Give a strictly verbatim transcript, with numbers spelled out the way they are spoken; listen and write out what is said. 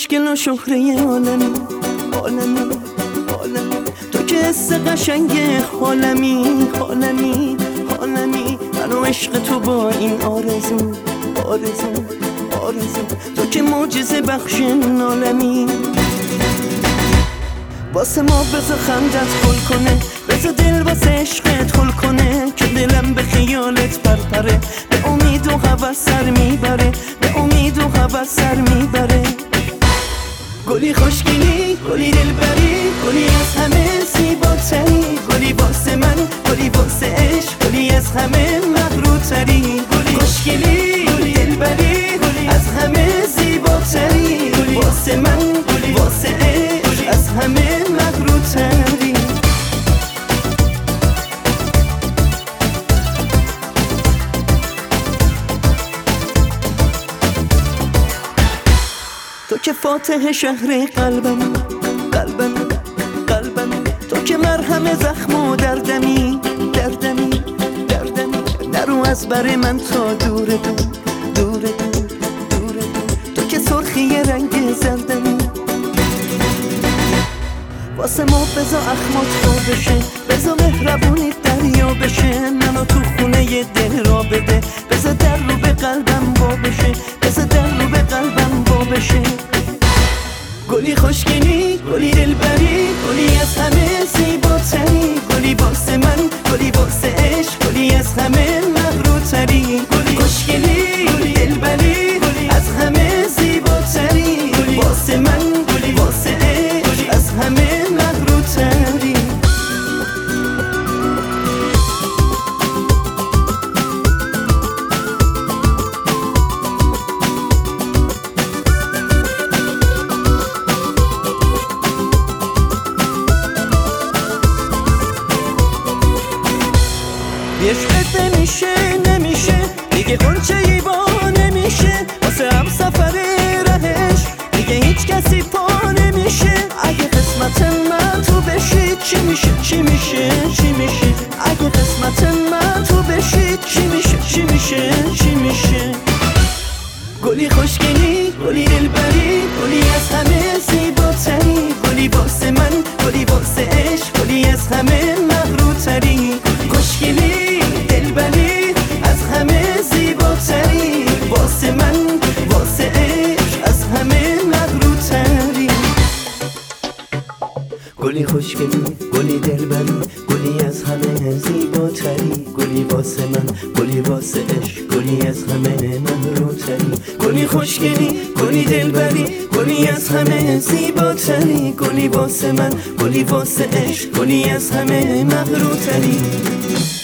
خوشگل و شهره عالمی عالمی عالمی، تو که حس قشنگ عالمی عالمی عالمی، منو عشق تو با این آرزو آرزو آرزو، تو که معجزه بخش عالمی. واسه ما بذار خندت خل کنه، بذار دل واسه عشقت خل کنه، که دلم به خیالت پرپره، به امید و هوس سر میبره، به امید و هوس سر میبره. گلی خوشگلی، گلی دلبری، گلی از همه زیباتری، گلی واسه من، گلی واسه عشق، گلی از همه مغروتری. گلی خوشگلی، گلی دلبری، از همه زیباتری، گلی واسه من، گلی واسه عشق، از همه مغروتری. تو که فاتح شهر قلبم قلبم قلبم، تو که مرهم زخم و دردمی دردمی دردمی، نرو از بر من تا دور دور دور دور دور، تو که سرخی رنگ زردمی. واسه ما بزا اخمات تو بشه، بزا مهربونی دریا بشه، منو تو خونه ی دل را بده، بزا در رو به قلبم با بشه، بزا در رو به قلبم با بشه. گلی خوشگلی، گلی دلبری، گلی از همه زیباتری، گلی واسه من، گلی واسه عشق، گلی از همه مغروتری. گلی خوشگلی، گلی دلبری، از همه زیباتری، گلی واسه من، گلی واسه عشق، از همه مغروتری. عشقت نمیشه نمیشه دیگه غنچه ای با نمیشه، واسه هم سفر رهش دیگه هیچ کسی پا نمیشه. اگه قسمت من تو بشی چی میشه چی میشه چی میشه، اگه قسمت من تو بشی چی میشه چی میشه چی میشه. گلی خوشگلی، گلی دلبری، گلی از همه زیباتری، گلی واسه من، گلی واسه عشق، گلی از همه مغروتری. خوشگلی، دلبری، از همه زیباتری، واسه من، واسه عشق، از همه مغروتری. گلی خوشگلی، گلی دلبری، گلی از همه زیباتری، گلی واسه من، گلی واسه عشق، گلی از همه مغروتری. گلی خوشگلی، گلی دلبری، گلی از همه زیباتری، گلی واسه من، گلی واسه عشق، گلی از همه مغروتری.